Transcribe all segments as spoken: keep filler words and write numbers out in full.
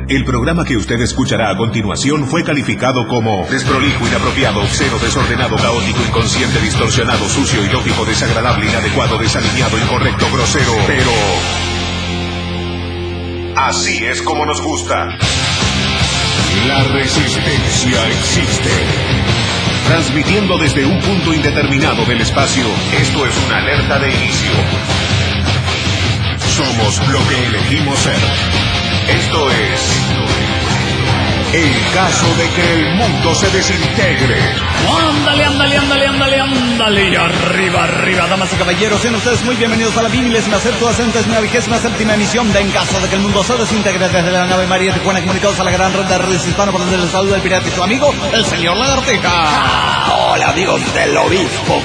El programa que usted escuchará a continuación fue calificado como desprolijo, inapropiado, obsceno, desordenado, caótico, inconsciente, distorsionado, sucio, ilógico, desagradable, inadecuado, desalineado, incorrecto, grosero. Pero así es como nos gusta. La resistencia existe. Transmitiendo desde un punto indeterminado del espacio, esto es una alerta de inicio. Somos lo que elegimos ser. Esto es el caso de que el mundo se desintegre. Ándale, ándale, ándale, ándale, ándale. Y arriba, arriba, damas y caballeros, sean ustedes muy bienvenidos a la vigésima septuagésima vigésima séptima emisión de En Caso de que el Mundo se Desintegre, desde la nave María Tijuana, comunicados a la gran red de redes hispano, por donde les saluda el pirata y su amigo, el señor Lagartija. Ah, hola, amigos del obispo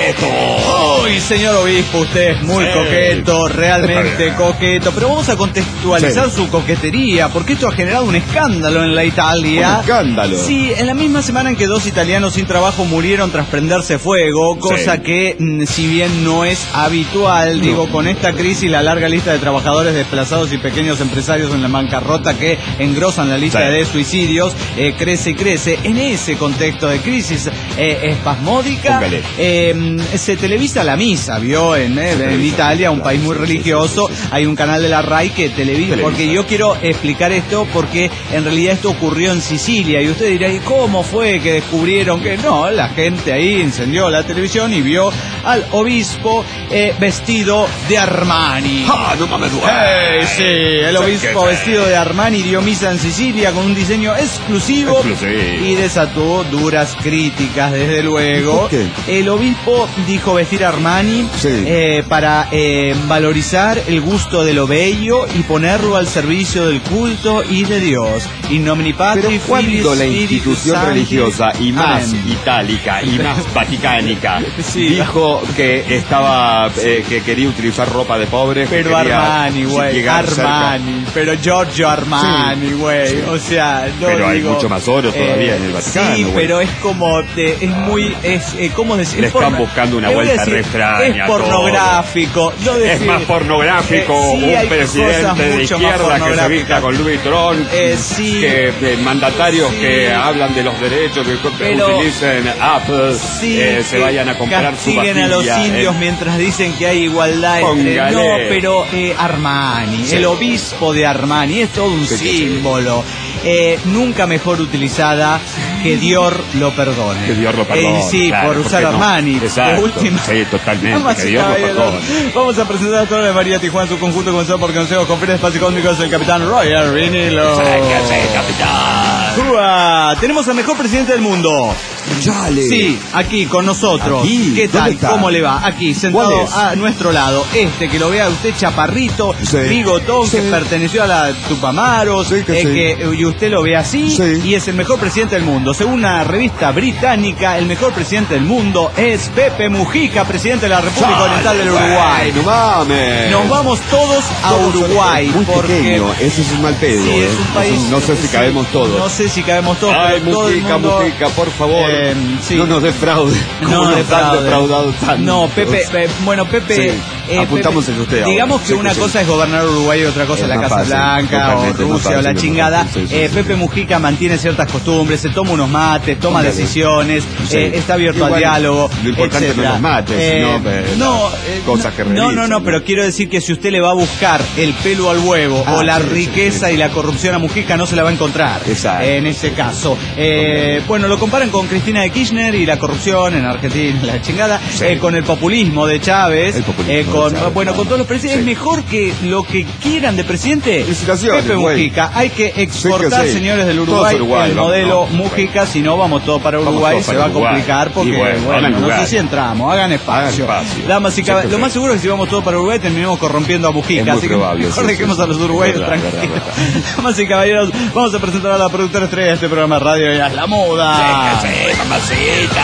coqueto. Uy, señor obispo, usted es muy sí. coqueto, realmente coqueto. Pero vamos a contextualizar sí. su coquetería, porque esto ha generado un escándalo en la Italia. ¿Un escándalo? Sí, en la misma semana en que dos italianos sin trabajo murieron tras prenderse fuego, cosa sí. que, si bien no es habitual, no. digo, con esta crisis, la larga lista de trabajadores desplazados y pequeños empresarios en la bancarrota que engrosan la lista sí. de suicidios, eh, crece y crece. En ese contexto de crisis eh, espasmódica, eh, se televisa la misa, ¿vio? En, eh, en Italia, un país muy religioso, hay un canal de la RAI que televisa, porque yo quiero explicar esto, porque en realidad esto ocurrió en Sicilia, y usted dirá, ¿y cómo fue que descubrieron que no? La gente ahí encendió la televisión y vio al obispo eh, vestido de Armani. ¡Ah, no mames! Hey, sí, el obispo vestido de Armani dio misa en Sicilia con un diseño exclusivo, exclusivo. y desató duras críticas, desde luego. ¿Por qué? El obispo dijo vestir Armani sí. eh, para eh, valorizar el gusto de lo bello y ponerlo al servicio del culto y de Dios. In nomine Patri, Pero cuando la institución Santi, religiosa y más Amen. itálica y más vaticánica sí. dijo que estaba eh, que quería utilizar ropa de pobre, pero Armani, güey, Armani, cerca. Pero Giorgio Armani, güey, sí. o sea, no pero digo, hay mucho más oro todavía eh, en el Vaticano. Sí, güey. pero es como te, es muy es eh, ¿cómo decir? Le están buscando una vuelta decir, re extraña. Es pornográfico. No decir, es más pornográfico eh, sí, un presidente de izquierda que se vista con Louis Vuitton eh, sí. que eh, mandatarios sí. que hablan de los derechos, que pero, utilicen Apple, sí, eh, se vayan a comprar su vajilla. A los indios eh. mientras dicen que hay igualdad entre... No, pero eh, Armani, sí. el obispo de Armani, es todo un sí, símbolo. Eh, nunca mejor utilizada que Dior lo perdone. Que Dior lo perdone. Eh, sí, claro, por usar Armani. No. Exacto. Última. Sí, totalmente. Que Dior lo perdone. Vamos a presentar a toda la María Tijuana, su conjunto comenzado por Consejo Conferencia Espacio Cósmicos, el capitán Roger Vinilo. capitán. Uah, tenemos al mejor presidente del mundo. Chale. Sí, aquí con nosotros. Aquí. ¿Qué tal? ¿Cómo le va? Aquí, sentado a nuestro lado. Este, que lo vea usted chaparrito, sí. bigotón, sí. que perteneció a la Tupamaros, sí, que, eh, sí. que y usted lo ve así, sí. y es el mejor presidente del mundo. Según una revista británica, el mejor presidente del mundo es Pepe Mujica, presidente de la República Chale, Oriental del Uruguay. No mames. Nos vamos todos a todos Uruguay. Muy porque pequeño, ese es un mal pedo. Sí, eh. es un país. No sé si cabemos todos. No sé si cabemos todos. Ay, pero Mujica, todo el mundo, Mujica, por favor. Eh, sí. No nos defraude. No nos defraude. defraudado tanto. No, Pepe, Pepe bueno, Pepe. Sí. Eh, Apuntamos Pepe, en usted. Digamos ahora. que sí, una sí. cosa es gobernar Uruguay y otra cosa es la Casa fácil, Blanca o Rusia o la chingada. Sí, sí, eh, sí, Pepe sí. Mujica mantiene ciertas costumbres, se toma unos mates, toma Póngale. decisiones, sí. eh, está abierto Igual, al diálogo. Lo importante etcétera. no los mates, eh, sino eh, no, eh, cosas que no, no, no, ¿no? pero quiero decir que si usted le va a buscar el pelo al huevo ah, o la sí, riqueza sí, sí. y la corrupción a Mujica, no se la va a encontrar. Exacto. Eh, en ese caso. Eh, bueno, lo comparan con Cristina de Kirchner y la corrupción en Argentina, la chingada, sí. eh, con el populismo de Chávez, el populismo eh, con, de Chávez, bueno, con todos los presidentes. Sí. Es mejor que lo que quieran de presidente. Pepe Mujica. Hay que exportar, sí, sí. señores del Uruguay, Uruguay el modelo no, Mujica, si no vamos todos para Uruguay, todos se para va Uruguay. a complicar porque, bueno, bueno no sé si entramos, hagan espacio. Hagan espacio. Damas y caballeros, lo más seguro es que si vamos todos para Uruguay terminemos corrompiendo a Mujica, así probable, que mejor sí, dejemos sí. a los uruguayos verdad, tranquilos. Verdad, verdad. Damas y caballeros, vamos a presentar a la productora estrella de este programa de radio, ella es la moda. Sí, sí, mamacita.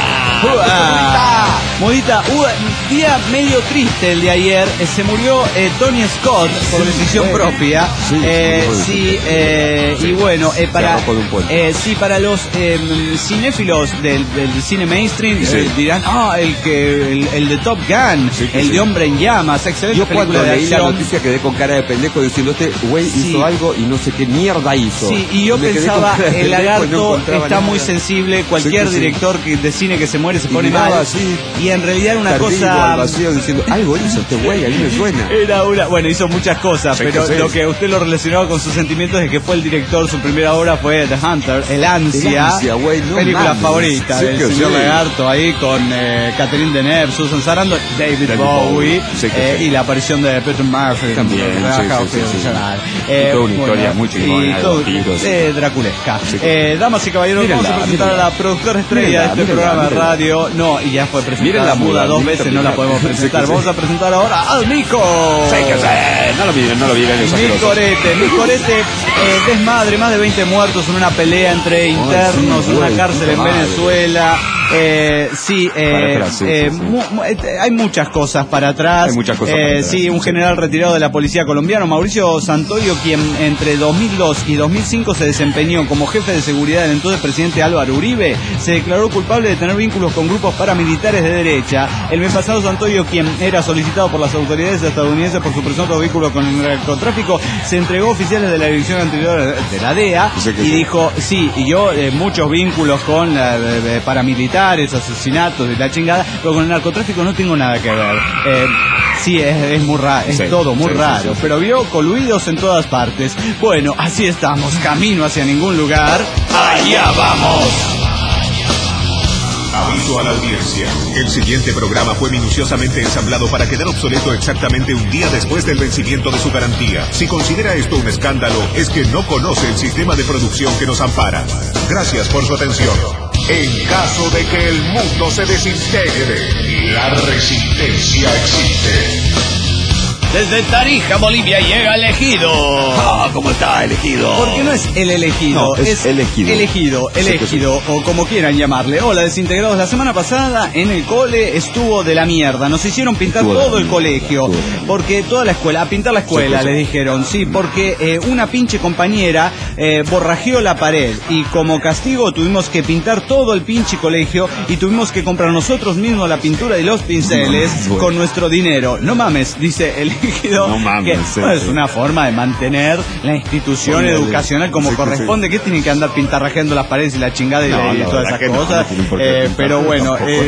¡Uah! Modita, uh, día medio triste el de ayer. Eh, se murió eh, Tony Scott por sí, decisión bueno. propia. Sí, eh, sí eh, sí, y bueno, eh, para eh, sí, para los eh, cinéfilos del, del cine mainstream sí. eh, dirán, ah, el que el, el de Top Gun, sí, el sí. de Hombre en Llamas, excelente Yo película cuando de leí acción. la noticia quedé con cara de pendejo diciendo, este güey sí. hizo algo y no sé qué mierda hizo. Sí, y yo Me pensaba, el lagarto no está nada. muy sensible, cualquier sí, director sí. de cine que se muere se y pone mal. Así, y en realidad una cosa... al vacío diciendo, algo hizo este güey, a mí me suena. Era una... Bueno, hizo muchas cosas, sí, pero sí. lo que usted lo relacionaba con sus sentimientos es que fue el director, su primera obra fue The Hunter, El Ansia, el ansia güey, no película mames. favorita Sí, del que señor sí. Lagarto, ahí con eh, Catherine Deneuve, Susan Sarandon, David, David Bowie, sí, eh, sí. y la aparición de Peter Murphy. También, sí, sí, sí, sí. Eh, y toda una bueno, historia muy chingona, y todo, eh, draculesca. Sí, eh, damas y caballeros, mírenla, vamos a presentar mírenla. a la productora estrella mírenla, de este mírenla, programa mírenla. de radio. No, y ya fue presentada la muda dos veces, no la podemos presentar. Vamos a presentar ahora al Mico. Sí, que sí. No lo miren, no lo miren. Micorete, Micorete, eh, desmadre, más de veinte muertos en una pelea entre internos en una cárcel en Venezuela. Eh, sí, eh, atrás, sí, eh, sí, sí. Mu, mu, hay muchas cosas para atrás. Hay muchas cosas eh, para atrás. Sí, un general retirado de la policía colombiana, Mauricio Santoyo, quien entre dos mil dos y dos mil cinco se desempeñó como jefe de seguridad del entonces presidente Álvaro Uribe, se declaró culpable de tener vínculos con grupos paramilitares de derecha. El mes pasado, Santoyo, quien era solicitado por las autoridades estadounidenses por su presunto vínculo con el narcotráfico, se entregó a oficiales de la dirección anterior de la D E A sí, y sí. dijo, sí, y yo eh, muchos vínculos con la, de, de paramilitares, asesinatos y la chingada, pero con el narcotráfico no tengo nada que ver. Eh, sí, es, es muy raro, es sí, todo muy sí, raro, sí, sí, pero vio coluidos en todas partes. Bueno, así estamos, camino hacia ningún lugar. ¡Allá vamos! Aviso a la audiencia. El siguiente programa fue minuciosamente ensamblado para quedar obsoleto exactamente un día después del vencimiento de su garantía. Si considera esto un escándalo, es que no conoce el sistema de producción que nos ampara. Gracias por su atención. En caso de que el mundo se desintegre, la resistencia existe. Desde Tarija, Bolivia, llega Elegido. Ah, ¿cómo está Elegido? Porque no es el elegido, no, es, es elegido. Elegido, elegido, sí, sí. O como quieran llamarle. Hola, desintegrados. La semana pasada en el cole estuvo de la mierda. Nos hicieron pintar estuvo todo el colegio. Porque toda la escuela, a pintar la escuela, sí, les dijeron. Sí, porque eh, una pinche compañera eh, borrajeó la pared. Y como castigo tuvimos que pintar todo el pinche colegio. Y tuvimos que comprar nosotros mismos la pintura y los pinceles no, bueno. con nuestro dinero. No mames, dice el No mames, que, bueno, es una forma de mantener la institución bueno, educacional como sí, corresponde. Sí. ¿Qué tienen que andar pintarrajeando las paredes y la chingada y, no, y todas esas cosas? No, no eh, pero bueno, eh,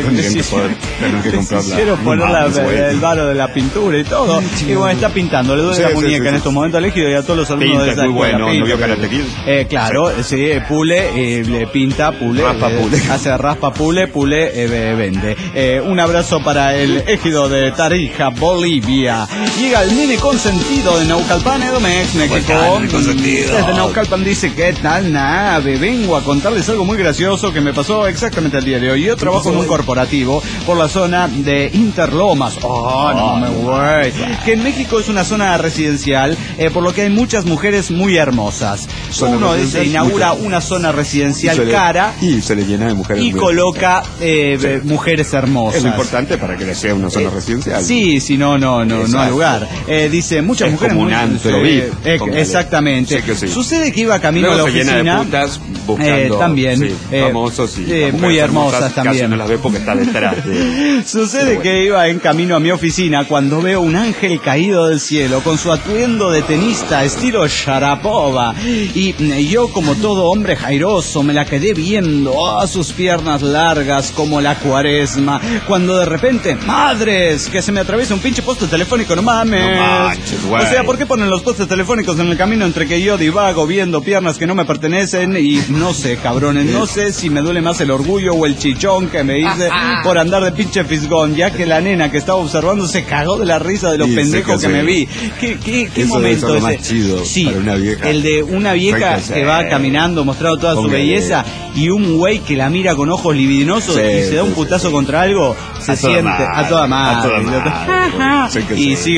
hicieron poner la, el varo de la pintura y todo. Y bueno, está pintando, le duele sí, la muñeca sí, sí, en estos momentos elegido y a todos los alumnos de esa muy escuela. Bueno, pinta, ¿no vio Karate Kid? Eh, claro, sí, sí pule, eh, le pinta, pule, raspa, eh, pule. hace raspa, pule, pule, eh, vende. Eh, un abrazo para el ejido de Tarija, Bolivia. Llega el nene consentido de Naucalpan, Edomex, México. Desde Naucalpan dice, ¿qué tal nave? Vengo a contarles algo muy gracioso que me pasó exactamente el día de hoy. Yo trabajo en un corporativo por la zona de Interlomas. Oh, no me voy. Que en México es una zona residencial, eh, por lo que hay muchas mujeres muy hermosas. Uno dice, inaugura una zona residencial y cara y se le llena de mujeres y coloca eh, sí. mujeres hermosas. Es lo importante para que le sea una zona eh, residencial. Sí, si no, no, no, no hay lugar. Eh, dice, muchas es mujeres como muy, un antro, eh, eh, exactamente. Sí que sí. Sucede que iba camino Luego a la se oficina. Llena de putas buscando, eh, también. Sí, eh, famosos y eh, muy hermosas, hermosas también. Casi no las ve porque está detrás. De... Sucede bueno. que que iba en camino a mi oficina cuando veo un ángel caído del cielo con su atuendo de tenista estilo Sharapova. Y, y yo, como todo hombre jairoso, me la quedé viendo a oh, sus piernas largas como la cuaresma. Cuando de repente, madres, que se me atraviesa un pinche poste telefónico, no mames. No manches, güey. O sea, ¿por qué ponen los postes telefónicos en el camino entre que yo divago viendo piernas que no me pertenecen? Y no sé, cabrones, no sé si me duele más el orgullo o el chichón que me hice por andar de pinche fisgón, ya que la nena que estaba observando se cagó de la risa de lo sí, pendejo que, que me vi. ¿Qué, qué, qué Eso momento es ese? Más chido sí, para una vieja. El de una vieja que va caminando mostrando toda su belleza y un güey que la mira con ojos libidinosos sí, y se da un putazo sí, contra algo, se a siente madre, a toda madre. A toda madre. Y sigue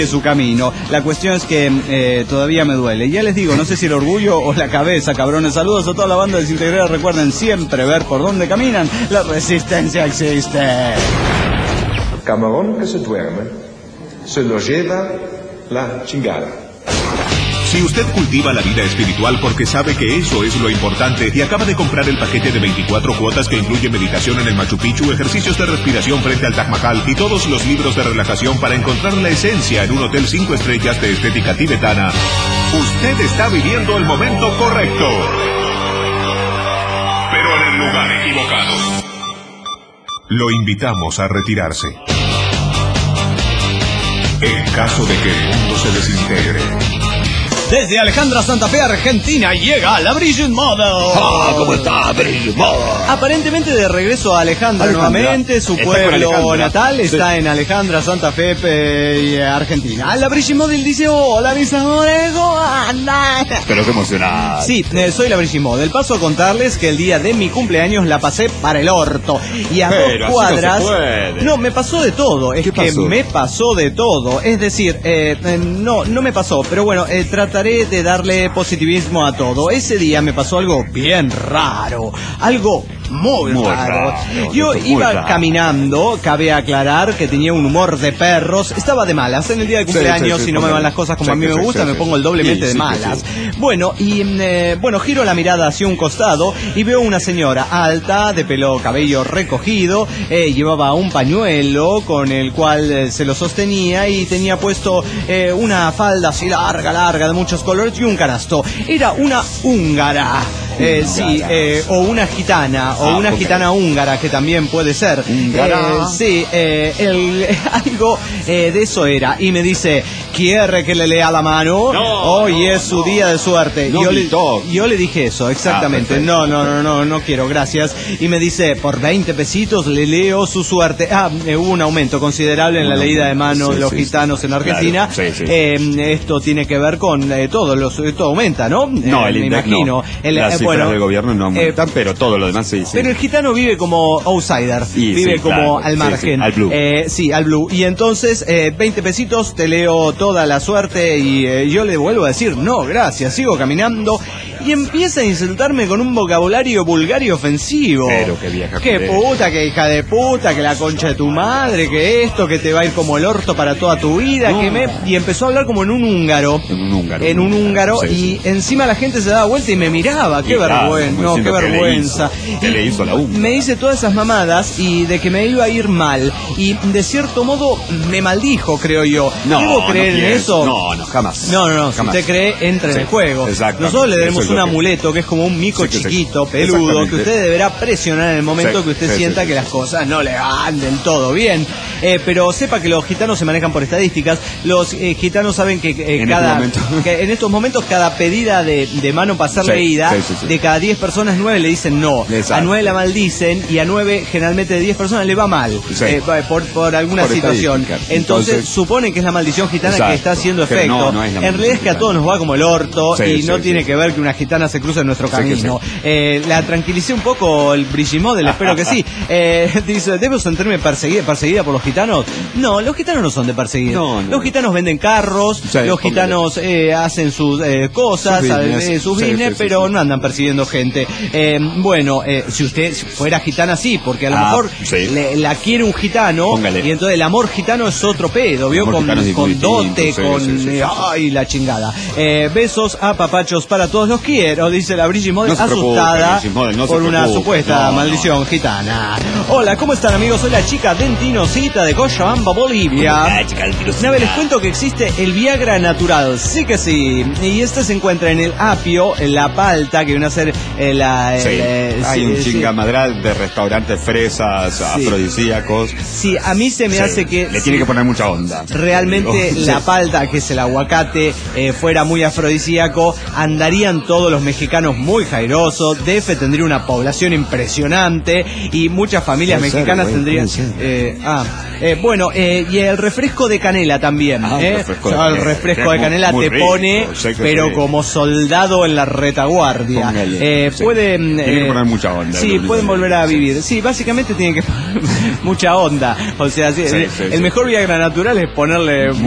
su camino. La cuestión es que eh, todavía me duele. Ya les digo, no sé si el orgullo o la cabeza, cabrones. Saludos a toda la banda desintegrada. Recuerden siempre ver por dónde caminan. La resistencia existe. Camarón que se duerme, se lo lleva la chingada. Si usted cultiva la vida espiritual porque sabe que eso es lo importante y acaba de comprar el paquete de veinticuatro cuotas que incluye meditación en el Machu Picchu, ejercicios de respiración frente al Taj Mahal y todos los libros de relajación para encontrar la esencia en un hotel cinco estrellas de estética tibetana, usted está viviendo el momento correcto, pero en el lugar equivocado. Lo invitamos a retirarse. En caso de que el mundo se desintegre. Desde Alejandra, Santa Fe, Argentina, llega la Brigitte Model. Ah, ¿cómo está Brigitte Model? Aparentemente de regreso a Alejandra, Alejandra. nuevamente, su está pueblo natal sí. está en Alejandra, Santa Fe, eh, Argentina. La Brigitte Model dice, hola mis amores, ¿cómo andan? Pero qué emocionada. Sí, eh, soy la Brigitte Model. Paso a contarles que el día de mi cumpleaños la pasé para el orto. Y a Pero dos cuadras... No, se puede. no, me pasó de todo. Es que pasó? me pasó de todo. Es decir, eh, eh, no, no me pasó, pero bueno, eh, trataré de darle positivismo a todo. Ese día me pasó algo bien raro, algo muy, muy raro. raro. Yo iba raro. caminando, cabe aclarar que tenía un humor de perros, estaba de malas en el día de cumpleaños, sí, sí, sí, si no me van las cosas como sí, a mí me sí, gusta, sí, me pongo el doblemente sí, de malas. Sí, sí. Bueno, y eh, bueno, giro la mirada hacia un costado y veo una señora alta, de pelo cabello recogido, eh, llevaba un pañuelo con el cual eh, se lo sostenía y tenía puesto eh, una falda así larga, larga, de muchos colores y un canasto. Era una húngara. Eh, sí, eh, o una gitana, o ah, una okay. gitana húngara, que también puede ser. Eh, sí, eh, el, algo eh, de eso era. Y me dice, ¿quiere que le lea la mano? No, Hoy no, es su no. día de suerte. No, yo, le, yo le dije eso, exactamente. Ah, no, no, no, no, no quiero, gracias. Y me dice, por veinte pesitos le leo su suerte. Ah, eh, hubo un aumento considerable en la leída de mano sí, de los sí, gitanos sí, en Argentina. Claro, sí, sí. Eh, esto tiene que ver con eh, todo, los, todo aumenta, ¿no? No, eh, el me index, imagino. No. El, Las eh, cifras bueno, del gobierno no aumentan, eh, pero todo lo demás sí, sí. Pero el gitano vive como outsider, y, vive sí, como claro, al margen. Sí, sí, al blue. Eh, sí, al blue. Y entonces, eh, veinte pesitos, te leo toda la suerte y eh, yo le vuelvo a decir, no, gracias, sigo caminando. Y empieza a insultarme con un vocabulario vulgar y ofensivo. Pero qué vieja. Qué puta, qué hija de puta, que la concha de tu madre, que esto, que te va a ir como el orto para toda tu vida, no. que me... Y empezó a hablar como en un húngaro. En un húngaro. En un húngaro, sí, y sí. encima la gente se daba vuelta y me miraba. Qué vergüenza, no, qué vergüenza. ¿Qué le hizo a la húngara? Me dice todas esas mamadas y de que me iba a ir mal. Y de cierto modo me maldijo, creo yo. No, ¿Debo creer no en eso? No, no, jamás. No, no, no. Jamás. Si usted cree, entre sí, en el juego. Nosotros le daremos un amuleto que es como un mico sí, chiquito, sí, peludo, que usted deberá presionar en el momento sí, que usted sí, sienta sí, que sí. las cosas no le van del todo bien. Eh, pero sepa que los gitanos se manejan por estadísticas. Los eh, gitanos saben que, eh, en, cada, este que en estos momentos cada pedida de, de mano para ser sí, leída, sí, sí, sí. de cada diez personas, nueve le dicen no. Exacto. A nueve la maldicen y a nueve generalmente de diez personas le va mal sí. eh, por, por alguna por situación. Entonces, Entonces suponen que es la maldición gitana exacto. que está haciendo efecto. No, no es en realidad es que a todos nos va como el orto sí, y sí, no sí, tiene sí. que ver que una gitana se cruce en nuestro camino. Sí, sí. Eh, la tranquilicé un poco el Brigitte Model, espero que sí. Eh, dice, ¿debo sentirme perseguida, perseguida por los gitanos? No, los gitanos no son de perseguir. No, no. Los gitanos venden carros, sí, los gitanos eh, hacen sus eh, cosas, sus business, eh, sus business sí, sí, pero sí. no andan persiguiendo gente. Eh, bueno, eh, si usted fuera gitana, sí, porque a lo ah, mejor sí. le, la quiere un gitano. Póngale. Y entonces el amor gitano es otro pedo, ¿vio? Con, con dote, sí, con... Sí, sí, sí, ay, sí. la chingada. Eh, besos a papachos para todos, los quiero, dice la Brigitte Model, no asustada preocupe, no por una supuesta no, maldición no. gitana. Hola, ¿cómo están, amigos? Soy la chica Dentinocita de Cochabamba, Bolivia. Nave, les cuento que existe el Viagra natural, sí que sí. Y este se encuentra en el apio, en la palta, que viene a ser eh, la... Sí, eh, hay sí, un sí. chingamadral de restaurantes fresas, sí. afrodisíacos. Sí, a mí se me sí. hace que... Le tiene que poner mucha onda. Realmente la sí. palta, que es el aguacate, eh, fuera muy afrodisíaco, andarían todos los mexicanos muy jairosos. D F tendría una población impresionante y muchas familias puede mexicanas ser, tendrían... Eh, ah, eh, bueno, eh, y el refresco de canela también. Ah, eh. refresco de el refresco de canela te rico, pone, pero sí. como soldado en la retaguardia. Póngale, eh, sí. Pueden... Tienen eh, que poner mucha onda. Sí, pueden volver a vivir. Sí, básicamente tienen que poner mucha onda. O sea, sí, sí, el, sí, el sí. mejor Viagra natural es ponerle mucha, mucha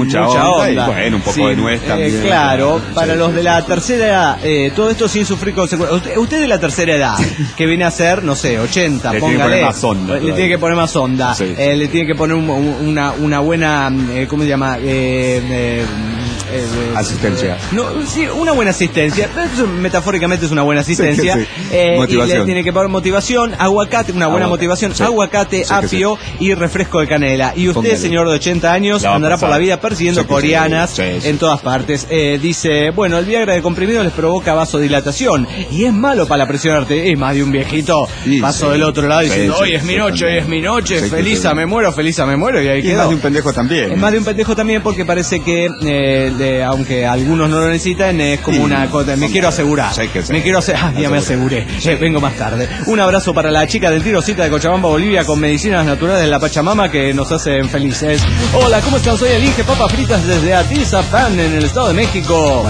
otra onda. Y bueno, un poco sí, de nuez también. Eh, claro, sí, para sí, los sí, de la sí. tercera edad, eh, todo esto sin sufrir consecuencias. Usted, usted de la tercera edad, que viene a ser, no sé, ochenta, Le tiene que póngale. poner más onda, le todavía. tiene que poner más onda. Sí, sí. Eh, le tiene que poner un- un- una, una buena, eh, ¿cómo se llama? Eh, eh, eh, Asistencia. No, sí, una buena asistencia. Eso, metafóricamente es una buena asistencia. Sí, sí. Eh, Motivación. Y le tiene que poner motivación, aguacate, una buena Aguacate. motivación, Sí. aguacate, Sí, que apio y refresco de canela. Y usted, Póngale. señor de ochenta años, La va a andará por pasar. la vida persiguiendo Sí, que sí. coreanas Sí, sí. en todas partes. Eh, dice, bueno, el Viagra de comprimido les provoca vasodilatación y es malo para la presión arterial. Es más de un viejito Sí, paso sí. del otro lado Sí, diciendo, sí, hoy es mi sí, noche, hoy también. es mi noche, Sí, que feliz sí. a me muero, feliz a me muero, y ahí Y quedó. más de un pendejo también. Es más de un pendejo también porque parece que, eh, de- aunque algunos no lo necesitan, es como Sí, una cosa, me son- quiero asegurar. Sí, que sí. Me quiero asegurar. Ah, ya me aseguré. Eh, vengo más tarde. Un abrazo para la chica del Tirocita de Cochabamba, Bolivia, con medicinas naturales de la Pachamama que nos hacen felices. Hola, ¿cómo están? Soy el Inge Papas Fritas desde Atizapán, en el Estado de México.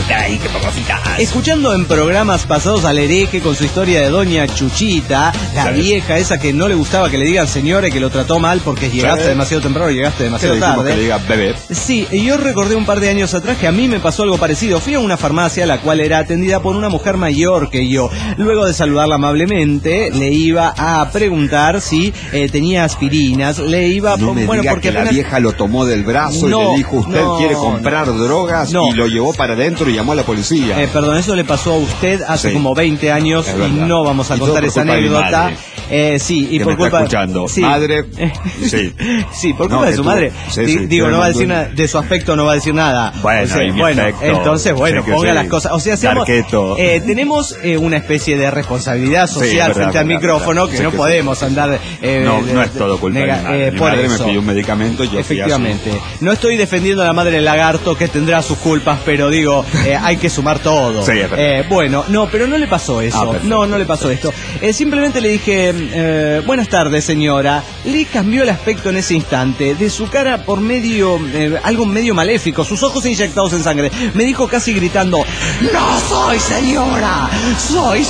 Escuchando en programas pasados al hereje con su historia de Doña Chuchita, la Sí. vieja esa que no le gustaba que le digan señora y que lo trató mal porque llegaste Sí. demasiado temprano y llegaste Sí, demasiado dijimos tarde. que le diga bebé. Sí, y yo recordé un par de años atrás que a mí me pasó algo parecido. Fui a una farmacia la cual era atendida por una mujer mayor que yo. Luego de saludarla amablemente, le iba a preguntar si eh, tenía aspirinas. Le iba No por- me bueno, diga porque que la apenas- vieja lo tomó del brazo No, y le dijo, usted no, quiere comprar no. drogas, No. y lo llevó para adentro y llamó a la policía. Eh, perdón, eso le pasó a usted hace Sí. como veinte años Es y verdad. no vamos a Y todo contar por esa culpa de mi anécdota. madre. Eh, sí, y Que por me está culpa escuchando. sí. Madre, sí. Sí, por No, culpa de que su tú- madre. sí, Di- sí, digo, que no va a me decir mandó- nada, de su aspecto no va a decir nada. Bueno, O sea, y mi bueno, aspecto, entonces, bueno, sí que ponga sí. las cosas. O sea, hacemos, Darketo. eh, tenemos eh, una especie de responsabilidad Sí, social verdad, frente al verdad, micrófono verdad. que Sí no que sí. podemos andar. eh, No, de- no es todo culpa de nega- mi madre. eh, Mi por madre me eso. pidió un medicamento, yo fui a su- Efectivamente. No estoy defendiendo a la madre del lagarto que tendrá sus culpas, pero digo, eh, hay que sumar todo. Sí, es verdad. Eh, bueno, no, pero no le pasó eso. Ah, perfecto. no, no le pasó esto. Eh, simplemente le dije, eh, buenas tardes, señora. Le cambió el aspecto en ese instante. De su cara por medio, eh, algo medio maléfico, sus ojos inyectados en sangre. Me dijo casi gritando, no soy señora, soy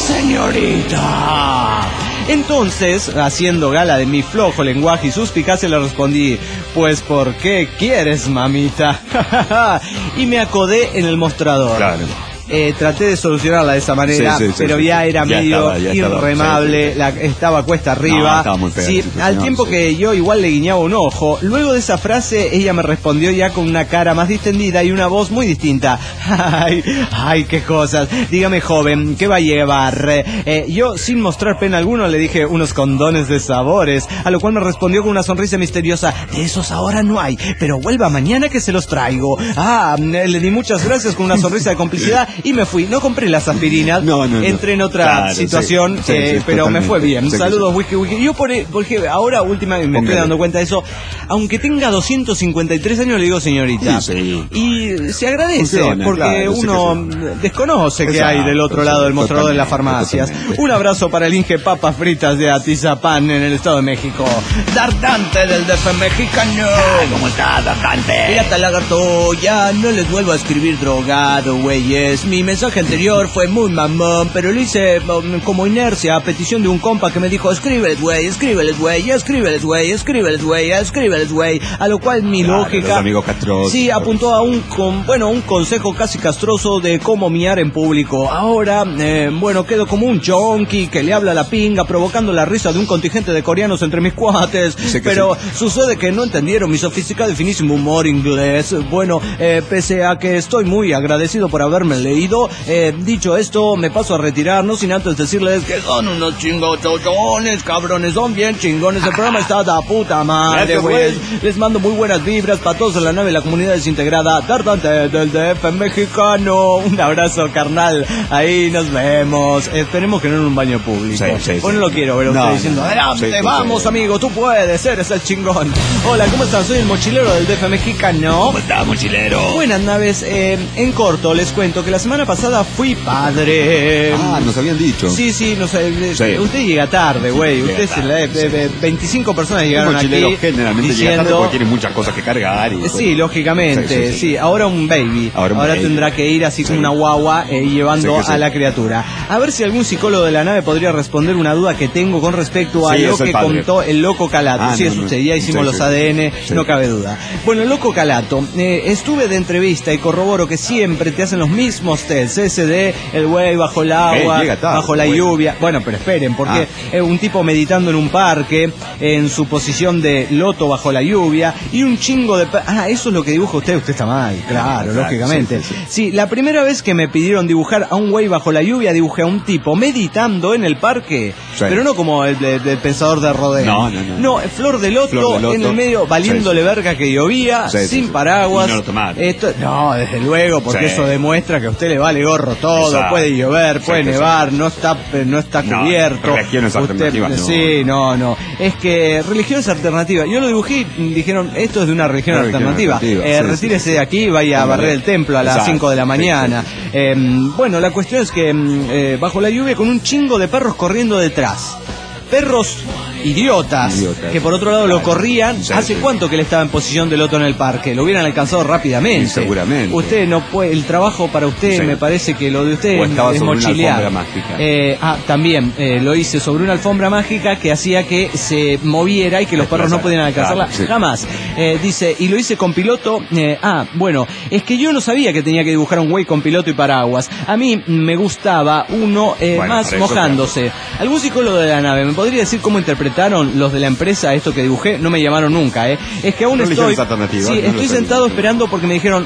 señorita. Entonces, haciendo gala de mi flojo lenguaje y suspicacia, le respondí, pues ¿por qué quieres, mamita? Y me acodé en el mostrador. Claro. Eh, traté de solucionarla de esa manera, Sí, sí, sí, pero sí, ya sí. era Ya medio estaba, ya estaba. irremable, Sí, sí, sí. La, estaba cuesta arriba. No, estaba muy fea Sí, la situación, al tiempo sí. que yo igual le guiñaba un ojo. Luego de esa frase, ella me respondió ya con una cara más distendida y una voz muy distinta. Ay, ay, qué cosas. Dígame, joven, ¿qué va a llevar? Eh, yo, sin mostrar pena alguno, le dije unos condones de sabores, a lo cual me respondió con una sonrisa misteriosa. De esos ahora no hay, pero vuelva mañana que se los traigo. Ah, le di muchas gracias con una sonrisa de complicidad y me fui. No compré las aspirinas, No, no, no. entré en otra Claro, situación, sí, sí, eh, sí, pero me totalmente. fue bien. Sí, Saludos, sí. Wiki Wiki. Yo por, porque ahora última me estoy Póngale. dando cuenta de eso, aunque tenga doscientos cincuenta y tres años le digo señorita. Sí, sí. Y se agradece Funciona, porque claro, sí que uno desconoce que Exacto, hay del otro lado del sí, mostrador de las totalmente, farmacias. totalmente. Un abrazo para el Inge Papas Fritas de Atizapán en el Estado de México. Dardante del D F mexicano. ¿Cómo está, Dardante? Pirata Lagarto, ya no les vuelvo a escribir drogado, güeyes. Mi mensaje anterior fue muy mamón, pero lo hice um, como inercia a petición de un compa que me dijo, escríbeles, güey, escríbeles, güey, escríbeles, güey, escríbeles, güey, escríbeles, güey. A lo cual mi Claro, lógica... los amigos castrosos. Sí, apuntó a un, con, bueno, un consejo casi castroso de cómo miar en público. Ahora, eh, bueno, quedo como un chonky que le habla a la pinga, provocando la risa de un contingente de coreanos entre mis cuates. Sí que Pero sucede que no entendieron mi sofisticado y finísimo humor inglés. Bueno, eh, pese a que estoy muy agradecido por haberme leído, eh, dicho esto, me paso a retirar, no sin antes decirles que son unos chingochochones, cabrones, son bien chingones. El programa está de puta madre, Gracias, güey. güey. Les mando muy buenas vibras para todos en la nave y la comunidad desintegrada. Tardante del D F mexicano. Un abrazo, carnal. Ahí nos vemos. Esperemos que no en un baño público. Sí, sí, sí. Pues no lo quiero ver a No, usted no, diciendo, no. adelante, Sí, sí, vamos, sí. amigo, tú puedes, eres el chingón. Hola, ¿cómo están? Soy el mochilero del D F mexicano. ¿Cómo está, mochilero? Buenas naves, eh, en corto les cuento que la semana pasada fui padre. Ah, nos habían dicho. Sí, sí, no sé. Sí. Usted llega tarde, güey. Usted tarde, la, sí. veinticinco personas llegaron aquí generalmente diciendo... llega tarde porque tiene muchas cosas que cargar. Y, sí, bueno. lógicamente. Sí, sí, sí, sí. Ahora un baby. Ahora, un Ahora baby. tendrá que ir así sí. como una guagua eh, llevando sí, sí. a la criatura. A ver si algún psicólogo de la nave podría responder una duda que tengo con respecto a sí, lo que contó el loco Calato. Ah, sí, no, es usted. Ya hicimos sí, los sí, A D N, sí. no cabe duda. Bueno, el loco Calato, eh, estuve de entrevista y corroboro que siempre te hacen los mismos tests. Ese de el güey bajo el agua, eh, tarde, bajo la güey. lluvia. Bueno, pero esperen, porque ah. eh, un tipo meditando en un parque, en su posición de loto bajo la lluvia, y un chingo de... Ah, eso es lo que dibuja usted. Usted está mal, claro, claro lógicamente. Sí, sí, sí. sí, la primera vez que me pidieron dibujar a un güey bajo la lluvia, dibujé a un tipo meditando en el parque, sí. pero no como el, el, el pensador de Rodin. No, no, no. No, flor de loto, flor de loto en el medio, valiéndole sí, sí. verga que llovía, sí, sin sí, paraguas. Y no lo tomaron. Esto, no, desde luego, porque sí. eso demuestra que a usted le vale gorro todo, exacto. puede llover, puede sí, nevar, sí. no está no está cubierto. No, religiones usted, alternativas no. Sí, no, no. Es que religiones alternativas. Yo lo dibujé y dijeron, esto es de una religión una alternativa. alternativa. Eh, sí, retírese sí, de aquí, vaya sí, a barrer el templo a las cinco de la mañana. Sí, sí. Eh, bueno, la cuestión es que eh, bajo la lluvia con un chingo de perros corriendo detrás. Perros idiotas, idiotas, que por otro lado lo corrían. Sí, ¿Hace sí. cuánto que él estaba en posición de loto en el parque? Lo hubieran alcanzado rápidamente. Sí, seguramente. Usted no puede, el trabajo para usted sí. me parece que lo de usted o estaba es sobre mochilear. Una alfombra mágica. Eh, ah, también eh, lo hice sobre una alfombra mágica que hacía que se moviera y que los perros no pudieran alcanzarla claro, sí. jamás. Eh, dice, y lo hice con piloto. Eh, ah, bueno, es que yo no sabía que tenía que dibujar un güey con piloto y paraguas. A mí me gustaba uno eh, bueno, más mojándose. Eso, claro. ¿Algún psicólogo de la nave me podría decir cómo interpretaron los de la empresa esto que dibujé? No me llamaron nunca, ¿eh? Es que aún no estoy... Sí, no estoy sentado esperando porque me dijeron,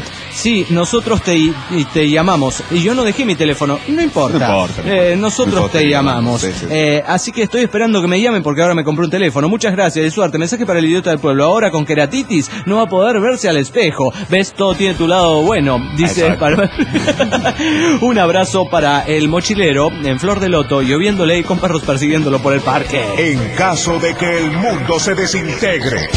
sí, nosotros te, te llamamos. Y yo no dejé mi teléfono. No importa. No importa eh, nosotros no importa, te llamamos. Sí, sí. Eh, así que estoy esperando que me llamen porque ahora me compré un teléfono. Muchas gracias, de suerte. Mensaje para el idiota del pueblo. Ahora con queratitis no va a poder verse al espejo. ¿Ves? Todo tiene tu lado bueno. Dice... Para... un abrazo para el mochilero en flor de loto, lloviéndole y con perros persiguiéndolo por el parque. En caso de que el mundo se desintegre.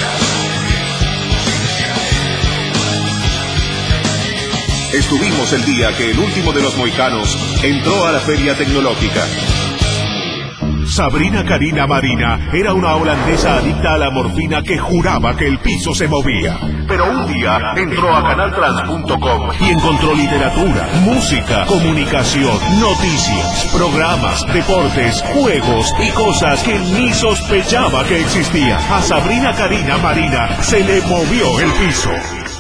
Estuvimos el día que el último de los mohicanos entró a la feria tecnológica. Sabrina Karina Marina era una holandesa adicta a la morfina que juraba que el piso se movía. Pero un día entró a canal trans punto com y encontró literatura, música, comunicación, noticias, programas, deportes, juegos y cosas que ni sospechaba que existían. A Sabrina Karina Marina se le movió el piso.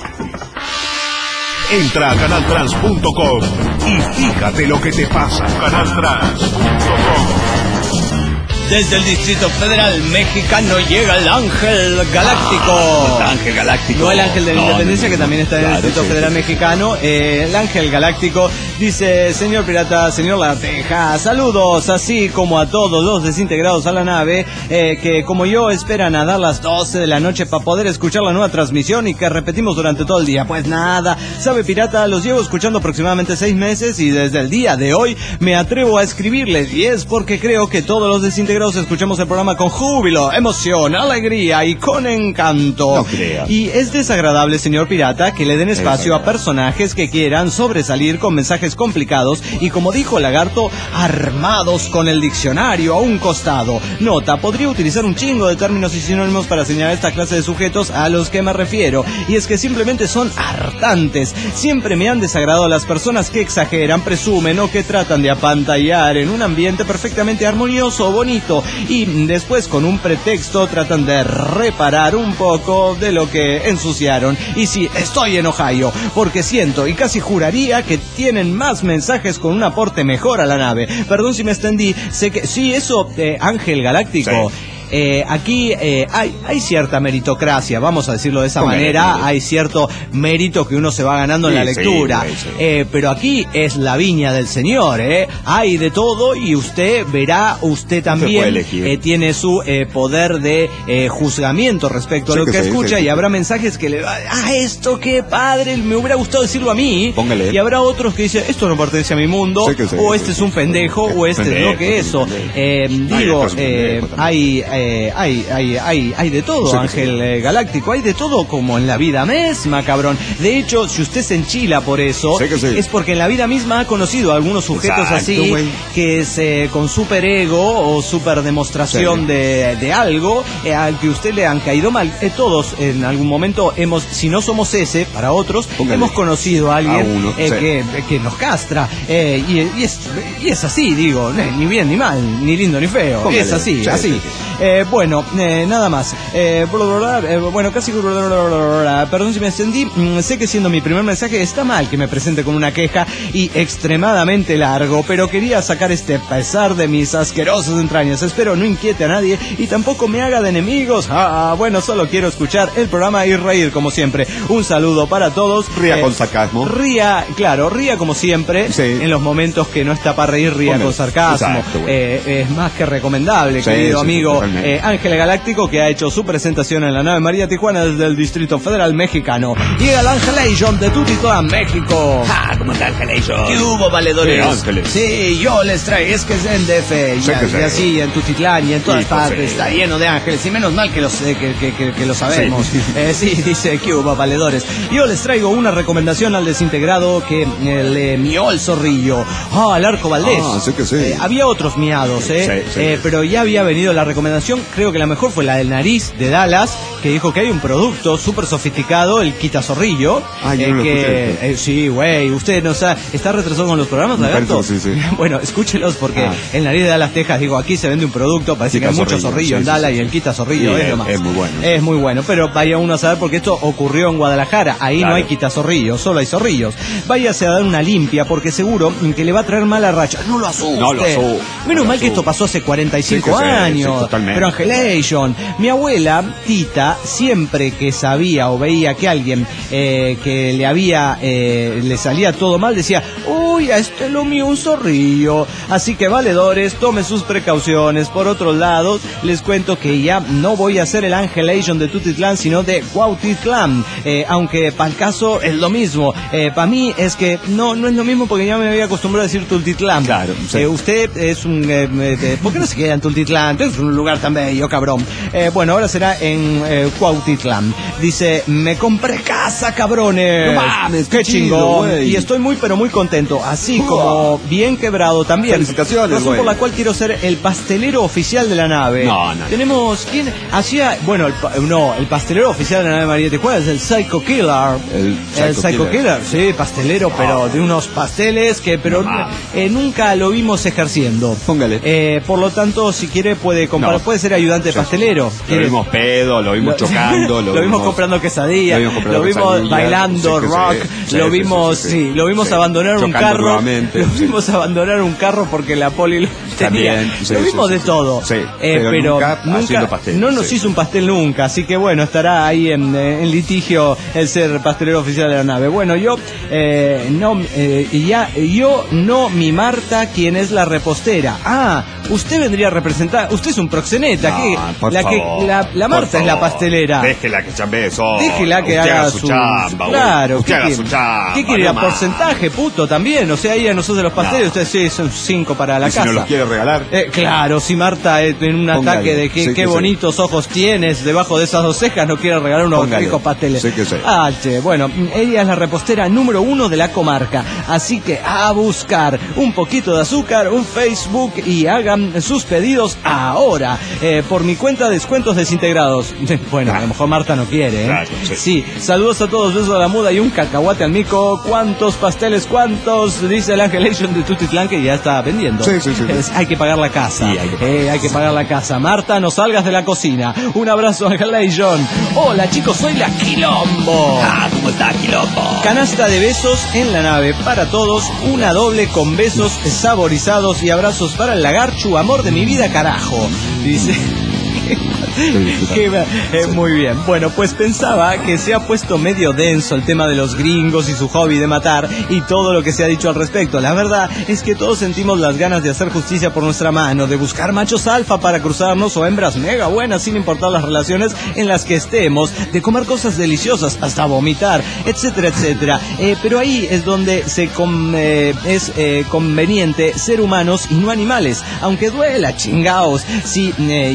Entra a canal trans punto com y fíjate lo que te pasa. canal trans punto com. Desde el Distrito Federal Mexicano llega el Ángel Galáctico. Ah, el Ángel Galáctico. No el Ángel de la no, Independencia, no, no, que también está en el claro, Distrito sí, Federal sí. Mexicano. Eh, el Ángel Galáctico dice, señor pirata, señor Lateja, saludos, así como a todos los desintegrados a la nave, eh, que como yo esperan a dar las doce de la noche para poder escuchar la nueva transmisión y que repetimos durante todo el día. Pues nada, sabe pirata, los llevo escuchando aproximadamente seis meses y desde el día de hoy me atrevo a escribirles, y es porque creo que todos los desintegrados escuchamos el programa con júbilo, emoción, alegría y con encanto. No creas. Y es desagradable, señor pirata, que le den espacio a personajes que quieran sobresalir con mensajes complicados y, como dijo el lagarto, armados con el diccionario a un costado. Nota, podría utilizar un chingo de términos y sinónimos para señalar esta clase de sujetos a los que me refiero, y es que simplemente son hartantes. Siempre me han desagradado las personas que exageran, presumen o que tratan de apantallar en un ambiente perfectamente armonioso o bonito, y después con un pretexto tratan de reparar un poco de lo que ensuciaron. Y sí, estoy en Ohio porque siento y casi juraría que tienen más mensajes con un aporte mejor a la nave. Perdón si me extendí, sé que sí, eso, eh, Ángel Galáctico. Sí. Eh, aquí eh, hay, hay cierta meritocracia, vamos a decirlo de esa Póngale, manera, sí. hay cierto mérito que uno se va ganando sí, en la lectura, sí, sí. Eh, pero aquí es la viña del Señor, ¿eh? Hay de todo y usted verá, usted también eh, tiene su eh, poder de eh, juzgamiento respecto sí, a lo que, que sí, escucha sí, y sí. habrá mensajes que le va, ah, esto qué padre, me hubiera gustado decirlo a mí. Póngale. Y habrá otros que dicen, esto no pertenece a mi mundo, sí, sí, o este sí, es un pendejo, sí, o este pendejo, es lo que eso. Eh, digo, eh, hay... eh, hay, hay, hay, hay de todo, sí, Ángel sí. Eh, Galáctico, hay de todo como en la vida misma, cabrón. De hecho, si usted se enchila por eso, sí sí. es porque en la vida misma ha conocido a algunos sujetos Exacto, así, güey. que se, con super ego o super demostración sí. de, de algo, eh, al que usted le han caído mal. Eh, todos en algún momento hemos, si no somos ese, para otros, Póngale. hemos conocido a alguien a uno, eh, sí. que, que nos castra. Eh, y, y, es, y es así, digo, eh, ni bien ni mal, ni lindo ni feo. Póngale. Es así, sí, así. Sí, sí. Eh, bueno, eh, nada más. Eh, bla, bla, bla, eh, bueno, casi... Bla, bla, bla, bla, bla. Perdón si me extendí. Mm, sé que siendo mi primer mensaje está mal que me presente con una queja y extremadamente largo, pero quería sacar este pesar de mis asquerosas entrañas. Espero no inquiete a nadie y tampoco me haga de enemigos. Ah, bueno, solo quiero escuchar el programa y reír como siempre. Un saludo para todos. Ría eh, con sarcasmo. Ría, claro, ría como siempre. Sí. En los momentos que no está para reír, ría Póngale. con sarcasmo. Exacto, eh, es más que recomendable, sí, querido sí, amigo sí, eh, Ángel Galáctico, que ha hecho su presentación en la nave María Tijuana desde el Distrito Federal Mexicano. Y el Angelation de Tutitoa, México. Ah, ¿cómo está Angelation? ¿Qué hubo, valedores? Sí, Ángeles. Sí, yo les traigo, es que es en D F, y, y así, en Tutitlán y en todas sí, partes, sí. está lleno de ángeles, y menos mal que, los, eh, que, que, que, que lo sabemos. Sí, eh, sí dice, ¿qué hubo, valedores? Yo les traigo una recomendación al desintegrado que eh, le mió el zorrillo. Ah, al Arco Valdés. Ah, sí que sí. Eh, había otros miados, eh, sí, sí. eh, pero ya había venido la recomendación, creo que la mejor fue la del Nariz de Dallas, que dijo que hay un producto súper sofisticado, el quitazorrillo. Ah, yo eh, no lo que, escuché. Eh, sí, güey, usted no sabe, ¿está retrasado con los programas, Alberto? Sí, sí. Bueno, escúchelos porque ah. el Nariz de Dallas, Texas, digo, aquí se vende un producto, parece Quita que hay mucho zorrillo sí, en Dallas sí, sí. y el quitazorrillo sí, es lo más. Es muy bueno. Es muy bueno, pero vaya uno a saber porque esto ocurrió en Guadalajara, ahí claro. no hay quitazorrillos, solo hay zorrillos. Váyase a dar una limpia porque seguro que le va a traer mala racha. No lo asuste. No lo asuste. Menos no mal lo que esto pasó hace cuarenta y cinco sí, años. Sí, pero Angelation, mi abuela Tita, siempre que sabía o veía que alguien eh, que le había eh, le salía todo mal, decía, uy, a este lo mío un zorrillo. Así que valedores, tomen sus precauciones. Por otro lado, les cuento que ya no voy a hacer el Angelation de Tutitlán, sino de Cuautitlán, eh, aunque para el caso es lo mismo. Eh, para mí es que no no es lo mismo porque ya me había acostumbrado a decir Tultitlán. Claro. Sí. Eh, usted es un... Eh, eh, ¿por qué no se queda en Tultitlán? Es un lugar tan bello, cabrón. Eh, bueno, ahora será en eh, Cuautitlán. Dice, me compré casa, cabrones. No mames, qué, qué chingón. Wey. Y estoy muy, pero muy contento. Así uh. como bien quebrado también. Felicitaciones, razón wey. por la cual quiero ser el pastelero oficial de la nave. No, no. Tenemos... ¿Quién hacía? Bueno, el, no, el pastelero oficial de la nave María Tijuana es el Psycho Killer. El Psycho, el Psycho Killer. Killer, sí, pastelero, oh. pero de unos pasteles que pero no, eh, nunca lo vimos ejerciendo. Póngale. Eh, por lo tanto, si quiere puede comprar, no. puede ser ayudante sí. pastelero. Lo vimos pedo, lo vimos lo, chocando, lo, lo vimos comprando quesadillas, lo vimos, lo vimos quesadilla, bailando sí, rock, sí, lo sí, vimos, sí, sí, sí, lo vimos sí. abandonar chocando un carro, nuevamente, lo sí. vimos abandonar un carro porque la poli lo tenía. También, sí, lo vimos sí, de sí, todo. Sí, eh, pero, pero nunca, nunca pastel, no nos sí. hizo un pastel nunca, así que bueno, estará ahí en, en litigio el ser pastelero oficial de la nave. Bueno, yo eh, no eh, ya yo no mi Marta, quien es la repostera. Ah, usted vendría a representar, usted es un proxeneta, no, que la favor, que la, la Marta es la pastelera. Déjela que chambee eso. Déjela que haga, haga su chamba. Claro, usted ¿qué, haga su chamba. ¿Qué quiere? No porcentaje, puto, también. O sea, ahí a nosotros de los pasteles, no. ustedes sí son cinco para la ¿Y casa. Si no los quiere regalar. Eh, claro, si Marta eh, en un Póngale. ataque de que, sí, qué que bonitos sí. ojos tienes debajo de esas dos cejas, no quiere regalar unos Póngale. ricos pasteles. Sí que sí. Ah, che, bueno, ella es la repostera número uno de la comarca. Así que a buscar un poquito de azúcar, un Facebook y hagan sus pedidos ahora. Eh, por mi cuenta, descuentos desintegrados. Bueno, a lo mejor Marta no quiere, ¿eh? Claro, sí. sí, saludos a todos, besos a la muda y un cacahuate al mico. ¿Cuántos pasteles? ¿Cuántos? Dice el Angelation de Tutitlán que ya está vendiendo. Sí, sí, sí. Es, hay que pagar la casa. Sí, hay que pagar, eh, hay que pagar la casa. Marta, no salgas de la cocina. Un abrazo, Angelation. Hola, chicos, soy la Quilombo. Ah, ¿cómo está, Quilombo? Canasta de besos en la nave para todos. Una doble con besos saborizados y abrazos para el lagarchu. Amor de mi vida, carajo. Dice... que, eh, muy bien. Bueno, pues pensaba que se ha puesto medio denso el tema de los gringos y su hobby de matar y todo lo que se ha dicho al respecto. La verdad es que todos sentimos las ganas de hacer justicia por nuestra mano, de buscar machos alfa para cruzarnos o hembras mega buenas sin importar las relaciones en las que estemos, de comer cosas deliciosas hasta vomitar, etcétera, etcétera. Eh, pero ahí es donde se com, eh, es eh, conveniente ser humanos y no animales, aunque duela, chingaos. Sí, eh, ya sé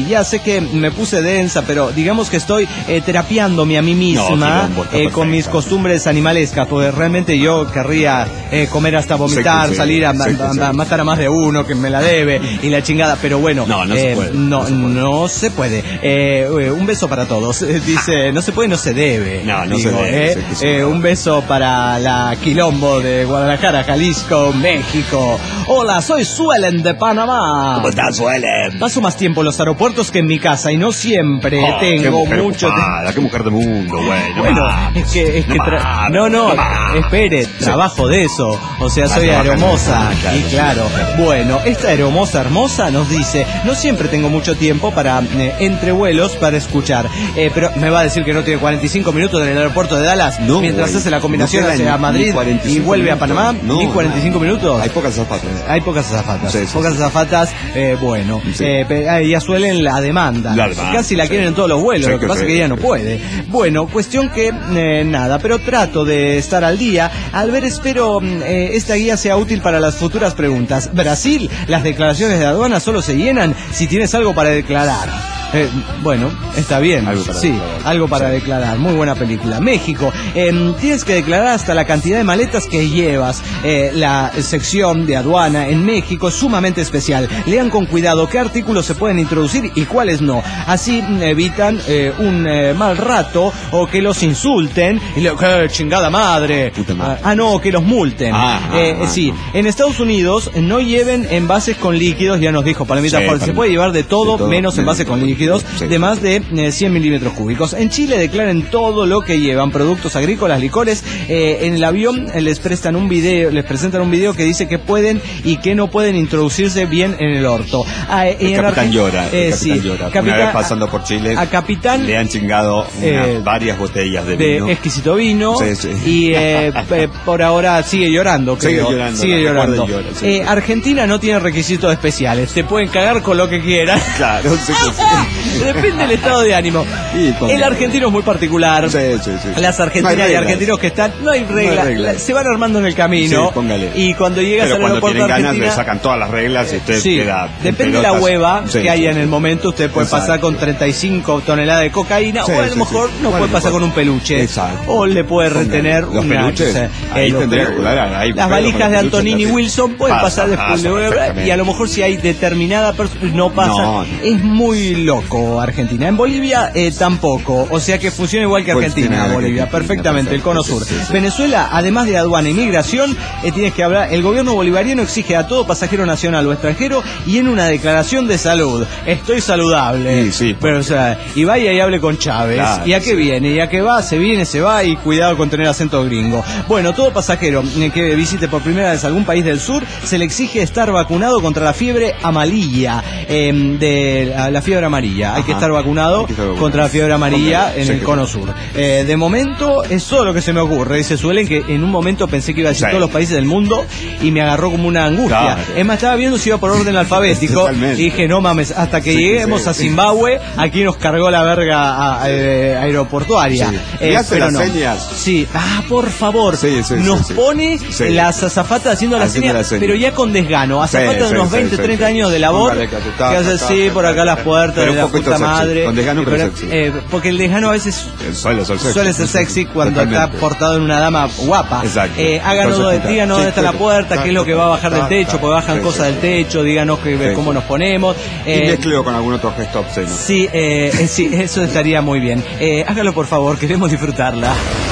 que me puse densa, pero digamos que estoy eh, terapiándome a mí misma no, eh, con mis costumbres animalescas, porque realmente yo querría eh, comer hasta vomitar, sí, salir a, sí, a, a, a matar a más de uno que me la debe y la chingada, pero bueno, no, no, eh, se, puede, no, no se puede. No se puede. Eh, un beso para todos. Dice, no se puede, no se debe. No, no digo, se debe. Eh, eh, un beso para la Quilombo de Guadalajara, Jalisco, México. Hola, soy Suelen de Panamá. ¿Cómo estás, Suelen? Paso más tiempo en los aeropuertos que en mi casa y no siempre oh, tengo qué mucho tiempo. Qué mujer de mundo, güey. No bueno, mames. es que, es que tra- no, no, no espere, trabajo de eso. O sea, soy aeromoza. Y claro, bueno, esta aeromoza hermosa nos dice, no siempre tengo mucho tiempo para eh, entre vuelos para escuchar, eh, pero me va a decir que no tiene cuarenta y cinco minutos en el aeropuerto de Dallas no, mientras wey, hace la combinación no hacia Madrid y vuelve a Panamá. No, ni cuarenta y cinco no, minutos. Hay pocas azafatas. Hay pocas azafatas. Sí, sí, pocas sí. azafatas, eh, bueno, sí. eh, ya suelen la demanda. La demanda Casi la sí. quieren en todos los vuelos. Sí, lo que, que pasa es sí, que ella no puede. Bueno, cuestión que eh, nada, pero trato de estar al día. Al ver, espero eh, esta guía sea útil para las futuras preguntas. Brasil, las declaraciones de aduana solo se llenan si tienes algo para declarar. Eh, bueno, está bien. Algo para sí, declarar. algo para sí. declarar. Muy buena película. México, eh, tienes que declarar hasta la cantidad de maletas que llevas. Eh, la sección de aduana en México es sumamente especial. Lean con cuidado qué artículos se pueden introducir y cuáles no. Así evitan eh, un eh, mal rato o que los insulten. Y le, ¡qué chingada madre! madre! Ah, no, que los multen. Ah, eh, ah, sí, no. En Estados Unidos no lleven envases con líquidos, ya nos dijo Palomita sí, Ford. Se puede llevar de todo, de todo menos envases con líquidos. Sí. De más de eh, cien milímetros cúbicos. En Chile declaren todo lo que llevan, productos agrícolas, licores. Eh, en el avión eh, les prestan un video, les presentan un video que dice que pueden y que no pueden introducirse bien en el orto. Ah, el en capitán Arge- llora, el eh, capitán sí, llora. Capitán, una vez pasando por Chile, a capitán le han chingado una, eh, varias botellas de, de vino. exquisito vino sí, sí. y eh, eh, por ahora sigue llorando, creo. Sigue llorando. Sigue llorando. Llora, sí, eh, sí. Argentina no tiene requisitos especiales. Te pueden cagar con lo que quieran. Claro, sí, sí. Depende del estado de ánimo. El argentino es muy particular. Sí, sí, sí. Las argentinas no y argentinos que están, no hay reglas. No regla. Se van armando en el camino. Sí, póngale. Y cuando llegas Pero al cuando aeropuerto de Argentina, Argentina, le sacan todas las reglas y usted sí, queda. Depende de la hueva sí, que haya sí, en el momento. Usted puede exacto. pasar con treinta y cinco toneladas de cocaína, sí, o a lo sí, mejor sí. no bueno, puede pasar con un peluche. Exacto. O le puede retener los una, peluches. O sea, ahí eh, tendría que ahí las valijas de Antonini y Wilson pueden pasa, pasar después pasa, de, y a lo mejor si hay determinada persona no pasa. No, no. Es muy loco Argentina. En Bolivia eh, tampoco. O sea que funciona igual que Argentina, pues, Bolivia, Argentina, perfectamente, perfecto, el cono sur. Sí, sí. Venezuela, además de aduana e inmigración, eh, tienes que hablar, el gobierno bolivariano exige a todo pasajero nacional o extranjero y en una declaración de salud, estoy saludable. Sí, sí, pero o sea, y vaya y hable con Chávez. Claro, ¿y a qué sí. viene? ¿Y a qué va? Se viene, se va y cuidado con tener acento gringo. Bueno, todo pasajero eh, que visite por primera vez algún país del sur, se le exige estar vacunado contra la fiebre amarilla, eh, de la, la fiebre amarilla. Ajá. Hay que estar vacunado que estar contra la fiebre amarilla okay. en sí, el cono sur. Eh, de momento, es todo lo que se me ocurre. Dice Suelen que en un momento pensé que iba a decir sí. todos los países del mundo y me agarró como una angustia. Claro. Es más, estaba viendo si iba por orden alfabético. Totalmente. Y dije, no mames, hasta que sí, lleguemos sí, a Zimbabue, sí. aquí nos cargó la verga a, a, eh, aeroportuaria. Sí. Eh, ¿Y hace pero las no. señas? Sí. Ah, por favor. Sí, sí, nos sí, pone sí. las azafatas haciendo las señas, la seña. Pero ya con desgano. Azafatas sí, de unos sí, veinte, sí, treinta sí. años de labor. Vale, que, está, que hace así, por acá las puertas de la puta madre. Con desgano, pero sexy. Eh, porque el desgano a veces suele ser sexy, suele ser sexy cuando Totalmente. está portado en una dama guapa. Exacto. Eh, háganos, díganos dónde está la puerta, qué es lo que va a bajar del techo, porque bajan cosas del techo, díganos que, cómo nos ponemos. Y mezcleo con algún otro gesto obsceno. Sí, eh, sí, eso estaría muy bien. Eh, hágalo por favor, queremos disfrutarla.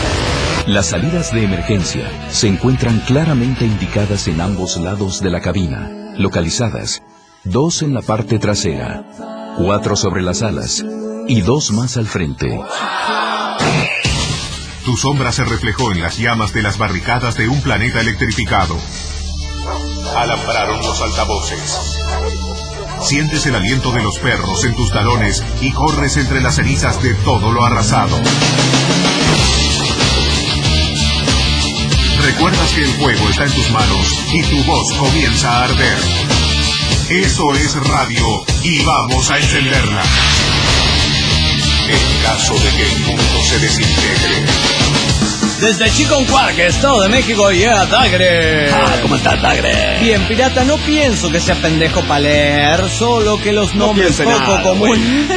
Las salidas de emergencia se encuentran claramente indicadas en ambos lados de la cabina, localizadas, dos en la parte trasera, cuatro sobre las alas y dos más al frente. Tu sombra se reflejó en las llamas de las barricadas de un planeta electrificado. Alambraron los altavoces. Sientes el aliento de los perros en tus talones y corres entre las cenizas de todo lo arrasado. Recuerdas que el fuego está en tus manos y tu voz comienza a arder. Eso es radio y vamos a encenderla. En caso de que el mundo se desintegre. Desde Chiconcuac, Estado de México, llega Tagre. Ah, ¿cómo estás, Tagre? Bien, pirata, no pienso que sea pendejo para leer, solo que los nombres no poco nada, comunes.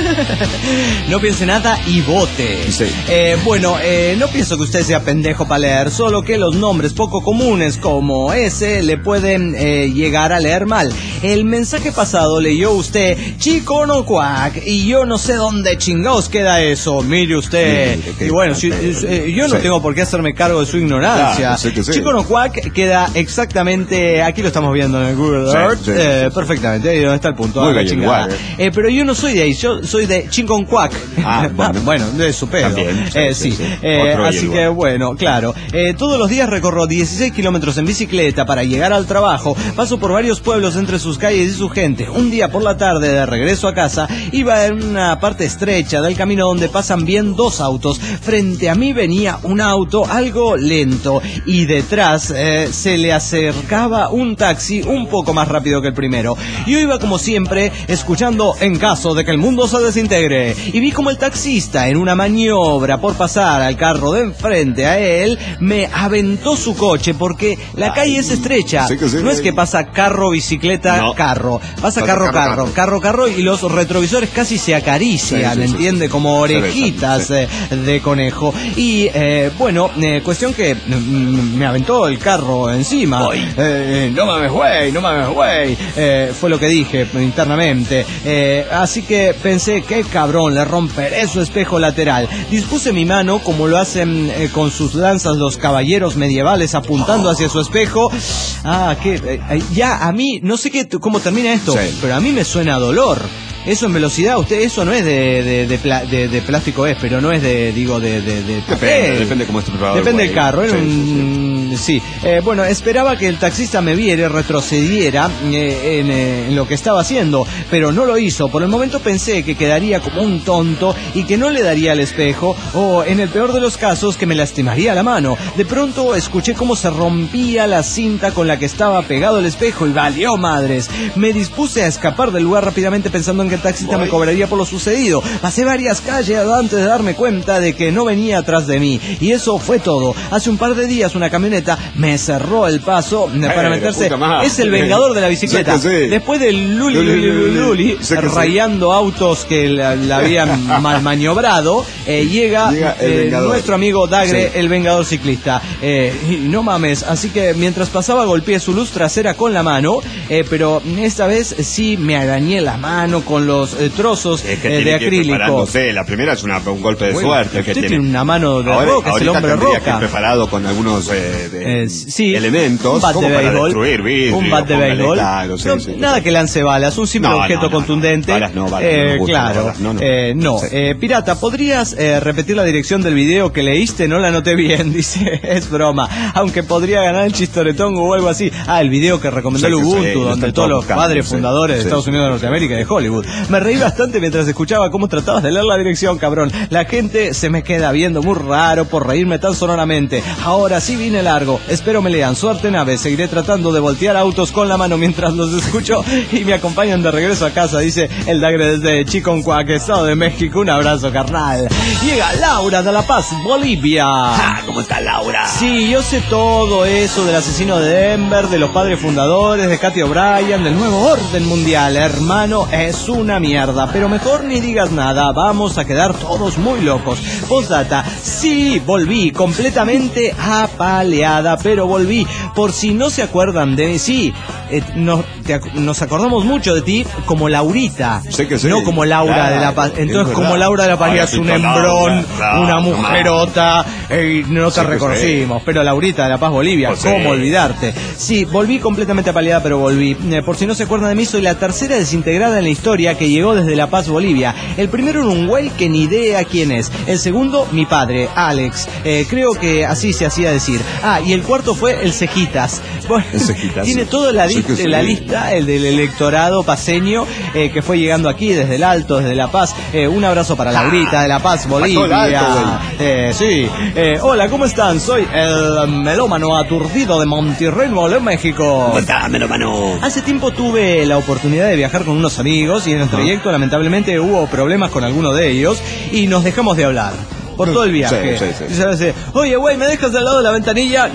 No piense nada y vote. Sí. Eh, bueno, eh, no pienso que usted sea pendejo para leer, solo que los nombres poco comunes como ese le pueden eh, llegar a leer mal. El mensaje pasado leyó usted Chico no cuac y yo no sé dónde chingados queda eso. Mire usted. Sí, y bueno, si, eh, yo no sí. tengo por qué hacerme cargo de su ignorancia. Claro, sí que sí. Chico no cuac queda exactamente, aquí lo estamos viendo en el Google Sí, Earth, sí, eh, sí, sí. perfectamente, ahí donde está el punto. Muy ah, la bien, chingada. igual, Eh, pero yo no soy de ahí, yo soy de Chinconcuac. Ah, bueno. bueno, de su pedo. También, sí, Eh, sí, sí, sí. Eh, Otro así y que igual. bueno, claro. Eh, todos los días recorro dieciséis kilómetros en bicicleta para llegar al trabajo. Paso por varios pueblos entre sus calles y su gente. Un día por la tarde, de regreso a casa, iba en una parte estrecha del camino donde pasan bien dos autos. Frente a mí venía un auto algo lento y detrás eh, se le acercaba un taxi un poco más rápido que el primero. Yo iba como siempre escuchando En caso de que el mundo se desintegre y vi como el taxista en una maniobra por pasar al carro de enfrente a él me aventó su coche porque la calle es estrecha. Sí que sí, no es sí. que pasa carro, bicicleta, No. carro. Pasa Pasa carro, carro, carro, carro, carro y los retrovisores casi se acarician, Sí, sí, sí, ¿entiende? sí. Como Se besan, orejitas sí. eh, de conejo. Y eh, bueno, eh, cuestión que mm, me aventó el carro encima. Eh, no mames, güey, no mames, güey. Eh, fue lo que dije internamente. Eh, así que pensé, qué cabrón, le romperé su espejo lateral. Dispuse mi mano, como lo hacen eh, con sus lanzas los caballeros medievales, apuntando hacia su espejo. Ah, que eh, eh, ya a mí, no sé qué, cómo termina esto, Sí. pero a mí me suena a dolor. Eso en velocidad, usted, eso no es de, de, de, pla- de- de plástico, es, pero no es de, digo, de, de, de papel. Depende, depende cómo esté preparado el Depende del güey. carro, era Sí, un... sí. Eh, bueno, esperaba que el taxista me viera y retrocediera eh, en, eh, en lo que estaba haciendo, pero no lo hizo. Por el momento pensé que quedaría como un tonto y que no le daría el espejo, o en el peor de los casos, que me lastimaría la mano. De pronto escuché cómo se rompía la cinta con la que estaba pegado el espejo y valió madres. Me dispuse a escapar del lugar rápidamente pensando en que el taxista me cobraría por lo sucedido. Pasé varias calles antes de darme cuenta de que no venía atrás de mí. Y eso fue todo. Hace un par de días una camioneta me cerró el paso eh, para de meterse. puta madre. Es el vengador de la bicicleta. Sí que sí. Después del luli, luli, luli, luli, Sí que sí. rayando autos que la, la habían mal maniobrado, eh, llega, Llega el eh, vengador. nuestro amigo Dagre, Sí. el vengador ciclista. Eh, y no mames, así que mientras pasaba golpeé su luz trasera con la mano, eh, pero esta vez sí me arañé la mano con los eh, trozos Es que eh, de tiene que ir acrílico. preparándose. La primera es una, un golpe de Bueno, suerte que usted tiene. tiene una mano de Ahora, roca, es el ahorita hombre tendría roca. que ir preparado con algunos eh, de- Eh, sí, elementos un bat como de para béisbol, destruir vidrio, un bat de póngale, béisbol, claro, sí, No, sí, nada sí. que lance balas, un simple No, objeto no, no, contundente. no. Balas no, balas no Eh, me gustan, claro, balas, no, no. Eh, no. Sí. Eh, pirata, ¿podrías eh, repetir la dirección del video que leíste? No la noté bien, dice, es broma, aunque podría ganar el chistoretongo o algo así. Ah, el video que recomendó Sí, el que sí, Ubuntu, lo donde están todos todos los buscando, padres sí, fundadores de sí, Estados sí, Unidos de sí, Norteamérica y de Hollywood. Me reí bastante mientras escuchaba cómo tratabas de leer la dirección, cabrón. La gente se me queda viendo muy raro por reírme tan sonoramente. Ahora sí vine largo. Espero me lean. Suerte, nave. Seguiré tratando de voltear autos con la mano mientras los escucho y me acompañan de regreso a casa, dice el Dagre desde Chiconcuac, Estado de México. Un abrazo, carnal. Llega Laura de La Paz, Bolivia. Ah, ¿cómo está Laura? Sí, yo sé todo eso del asesino de Denver, de los padres fundadores, de Katy O'Brien, del nuevo orden mundial. Hermano, es una mierda, pero mejor ni digas nada, vamos a quedar todos muy locos. Postdata, sí, volví, completamente apaleada, pero volví. Por si no se acuerdan de mí, sí, eh, nos, te ac- nos acordamos mucho de ti como Laurita, Sí que sí. no como Laura Claro, de la Paz. es Entonces, como verdad. Laura de la Paz Ahora es un pinto Laura, hembrón, claro, una no mujerota, eh, y no te Sí que reconocimos, pero Laurita de La Paz, Bolivia, Pues sí. ¿cómo olvidarte? Sí, volví completamente apaleada, pero volví. Eh, por si no se acuerdan de mí, soy la tercera desintegrada en la historia que llegó desde La Paz, Bolivia. El primero era un güey que ni idea quién es. El segundo, mi padre, Alex. Eh, creo que así se hacía decir. Ah, y el cuarto fue el Cejitas. Bueno, El Cejitas, tiene sí. toda la, Sí lista, que sí. la lista, el del electorado paseño, eh, que fue llegando aquí desde el Alto, desde La Paz. Eh, un abrazo para Laurita de La Paz, Bolivia. el Alto, Eh, sí. Eh, hola, ¿cómo están? Soy el melómano aturdido de Monterrey, Nuevo León, México. ¿Cómo está, melómano? Hace tiempo tuve la oportunidad de viajar con unos amigos y en el trayecto lamentablemente hubo problemas con alguno de ellos y nos dejamos de hablar por todo el viaje. Sí, sí, sí. Y se dice, oye, güey, ¿me dejas al lado de la ventanilla? No.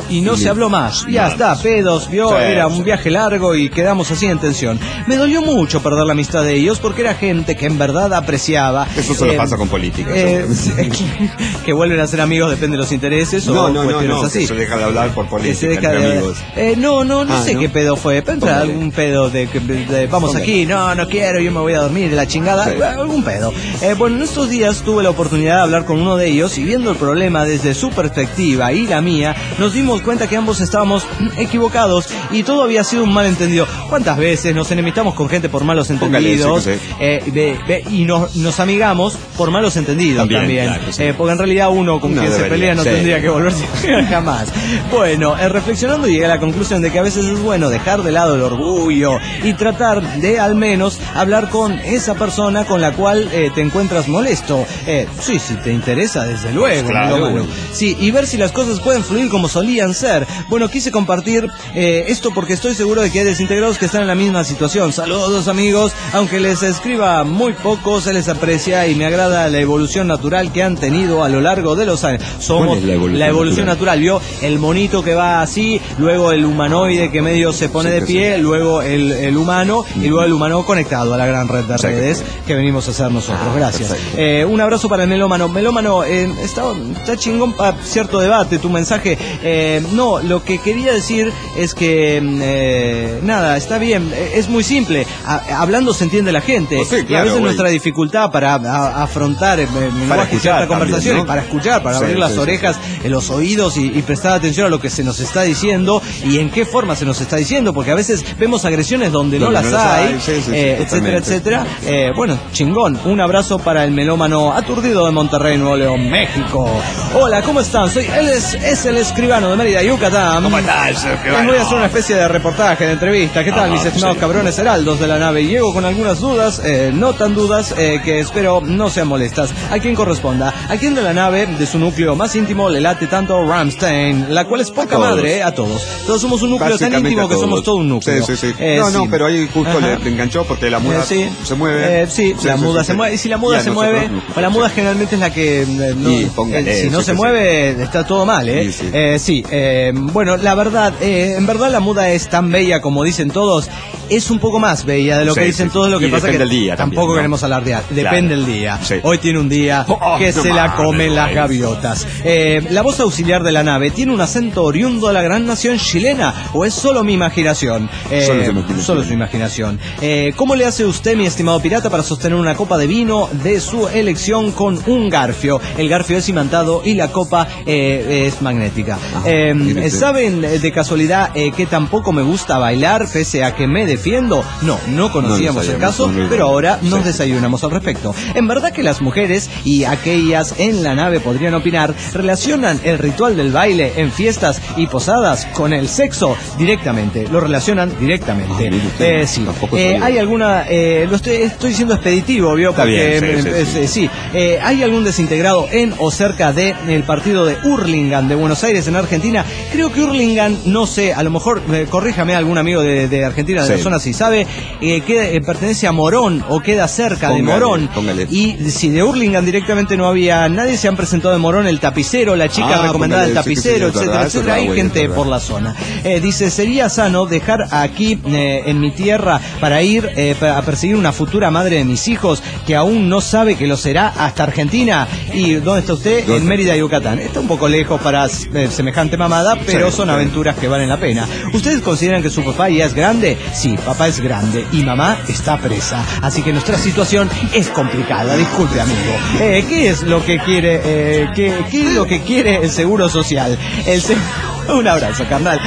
y no y se habló más. Ya está, pedos, vio, sí, era un viaje largo y quedamos así en tensión. Me dolió mucho perder la amistad de ellos porque era gente que en verdad apreciaba. Eso solo eh, pasa con política. Eh, que, que vuelven a ser amigos, depende de los intereses no, o no, cuestiones no, no, así. Que se deja de hablar por política se deja de amigos. Eh, no, no, no ah, sé ¿no? qué pedo fue. Entra algún pedo de, de, de vamos ¿Dónde? Aquí, no, no quiero, yo me voy a dormir, de la chingada, sí. Algún pedo. Eh, bueno, en estos días tuve la oportunidad de hablar con uno de ellos y viendo el problema desde su perspectiva y la mía, nos dimos cuenta que ambos estábamos equivocados y todo había sido un malentendido. ¿Cuántas veces nos enemistamos con gente por malos entendidos? Póngale, sí, sí. Eh, ve, ve, y nos, nos amigamos por malos entendidos también. también. Claro, sí. eh, porque en realidad uno con no quien debería, se pelea no sí. tendría que volverse a jamás. Bueno, eh, reflexionando llegué a la conclusión de que a veces es bueno dejar de lado el orgullo y tratar de al menos hablar con esa persona con la cual eh, te encuentras molesto. Eh, sí, si te interesa, desde luego. Claro, bueno. Sí, y ver si las cosas pueden fluir como solían ser. Bueno, quise compartir eh, esto porque estoy seguro de que hay desintegrados que están en la misma situación. Saludos, amigos. Aunque les escriba muy poco, se les aprecia y me agrada la evolución natural que han tenido a lo largo de los años. Somos la evolución, la evolución natural? natural. Vio el monito que va así, luego el humanoide que medio se pone sí, de pie, sí. luego el, el humano mm. y luego el humano conectado a la gran red de redes sí. que venimos a hacer nosotros. Ah, Gracias. Eh, un abrazo para el melómano. Melómano, eh, está, está chingón para cierto debate tu mensaje. Eh, no, lo que quería decir es que eh, nada, está bien, es muy simple. A, hablando se entiende la gente. Oh, sí, claro, y a veces güey. nuestra dificultad para a, afrontar eh, para cierta conversación, ¿no? para escuchar, para sí, abrir sí, las sí, orejas, sí. los oídos y, y prestar atención a lo que se nos está diciendo y en qué forma se nos está diciendo, porque a veces vemos agresiones donde no, no las no hay, hay sí, sí, eh, sí, etcétera, etcétera. Eh, bueno, chingón. Un abrazo para el melómano aturdido de Monterrey, Nuevo León, México. Hola, ¿cómo están? Soy él es, es el escribano de Mérida, Yucatán. ¿Cómo estás? Les voy a hacer una especie de reportaje, de entrevista. ¿Qué tal, ah, mis estimados sí. cabrones heraldos de la nave? Llego con algunas dudas, eh, no tan dudas, eh, que espero no sean molestas. A quien corresponda. ¿A quién de la nave, de su núcleo más íntimo, le late tanto Rammstein? La cual es poca madre, eh, a todos. Todos somos un núcleo tan íntimo que somos todo un núcleo. Sí, sí, sí. Eh, no, no, sí. pero ahí justo le, le enganchó porque la muda eh, sí. se mueve. Eh, sí, sí, la sí, muda sí, se sí. mueve. Y si la muda ya, se mueve, pues la muda generalmente es la que eh, no, y póngale, eh, si no sí, se sí, mueve, sí. está todo mal, ¿eh? Sí, sí. Eh, sí eh, bueno, la verdad, eh, en verdad la muda es tan bella como dicen todos. Es un poco más bella de lo sí, que dicen sí, todos, lo que pasa que día tampoco también, ¿no? queremos alardear. Depende del día. Sí. Hoy tiene un día oh, que no se la comen las gaviotas. Eh, la voz auxiliar de la nave tiene un acento oriundo de la gran nación chilena, o es solo mi imaginación. Eh, solo, imaginación. solo su imaginación. Eh, ¿Cómo le hace usted, mi estimado pirata, para sostener una copa de vino de su elección con un garfio? El garfio es imantado y la copa eh, es magnética. Ah, eh, ¿Saben de casualidad eh, que tampoco me gusta bailar, pese a que me defiendo? No, no conocíamos no el caso, no, no, pero ahora nos sí. desayunamos al respecto. En verdad que las mujeres y aquellas en la nave podrían opinar, relacionan el ritual del baile en fiestas y posadas con el sexo directamente, lo relacionan directamente. Ah, eh, sí, eh, hay alguna, eh, lo estoy, estoy diciendo expeditivo, ¿vio? Está Porque bien, sí, eh, sí, eh, sí. Eh, hay algún desintegrado en o cerca de el partido de Hurlingham de Buenos Aires en Argentina. Creo que Hurlingham, no sé, a lo mejor eh, corríjame algún amigo de, de Argentina, de sí. la zona si sabe, eh, que eh, pertenece a Morón o queda cerca póngale, de Morón. Póngale. Y si de Hurlingham directamente no había nadie, se han presentado de Morón el tapicero, la chica ah, recomendada del tapicero, sí, sí, sí, etcétera, etcétera. Hay bueno, gente por la zona. Eh, dice, sería sano dejar aquí eh, en mi tierra para ir eh, a perseguir una futura madre de mis hijos que aún no sabe que lo será hasta Argentina. ¿Y dónde está usted? En Mérida, Yucatán. Está un poco lejos para eh, semejante mamada, pero sí, son sí. aventuras que valen la pena. ¿Ustedes consideran que su papá ya es grande? Sí, papá es grande y mamá está presa. Así que nuestra situación es complicada. Disculpe, amigo. Eh, ¿Qué es lo que quiere? Eh, ¿qué, ¿Qué es lo que quiere el Seguro Social? El se... Un abrazo, carnal.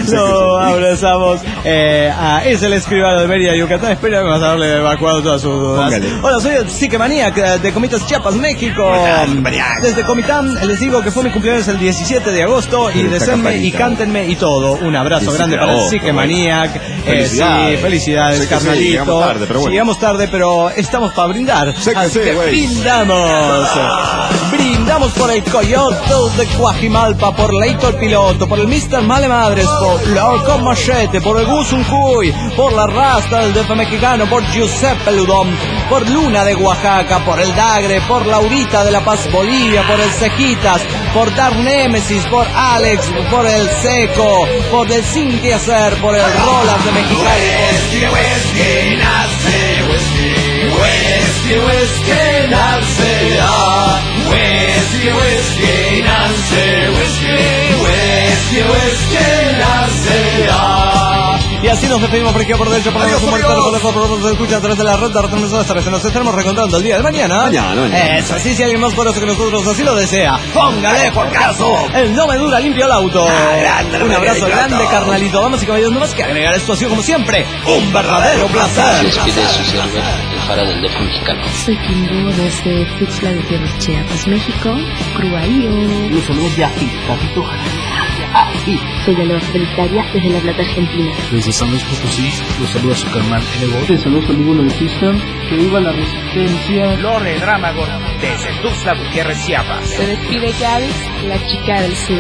Lo abrazamos. Eh, a, es el escribano de Mérida, Yucatán. Espero que vas a haberle evacuado todas sus dudas. Póngale. Hola, soy el Psiquemaniac de Comitas, Chiapas, México. Desde Comitán les digo que fue mi cumpleaños el diecisiete de agosto y deséenme y cántenme y todo. Un abrazo grande para el Psiquemaniac. Eh, sí, felicidades, sé carnalito. Sí, llegamos tarde, pero bueno. Llegamos tarde, pero estamos para brindar. Sé que Así sé, que güey. brindamos. Brindamos. Brindamos por el Coyote de Coajimalpa, por Leito el Piloto, por el mister Male Madres, por Lorco Machete, por el Gus Uncuy, por la Rasta del D F mexicano, por Giuseppe Ludón, por Luna de Oaxaca, por el Dagre, por Laurita de La Paz, Bolivia, por el Cejitas, por Dark Nemesis, por Alex, por el Seco, por el Sin Que Hacer, por el Roland de Mexicali. Whisky, whisky, nace, whisky, whisky, whisky, nace, ah. Whisky, whisky, nace, whisky, whisky, whisky, nace, ah. Y así nos despedimos por aquí por derecho, por el comentario, por el por escucha a través de la red de retransmisiones. Nos estaremos reencontrando el día de mañana. Mañana, mañana. Eso, así si alguien más poderoso que nosotros así lo desea, póngale por caso. El no me dura limpio el auto. Ah, grande, un abrazo grande, grande, carnalito. Damas y caballeros, no más que agregar. Esto ha sido como siempre un verdadero placer. Se despide su server, el Fara del D F mexicano. Soy Kimbo desde Tuxtla Gutiérrez, Chiapas, México. Cruaío. Los saludos de aquí, Capito. Soy Alba Felitaria desde La Plata, Argentina. Desde San Luis Potosí, los saluda su carnal Evo. Te saludos amigos de Houston, que viva la resistencia. Lore Drámago desde Tuxtla Gutiérrez, Chiapas. Se despide Gaby, la chica del sur.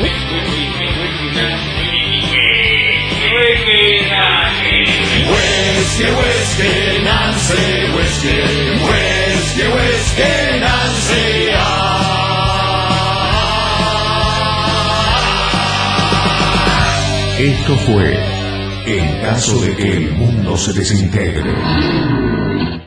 Whisky, whisky, Nancy, whisky, whisky, whisky, Nancy, ah. Esto fue En caso de que el mundo se desintegre.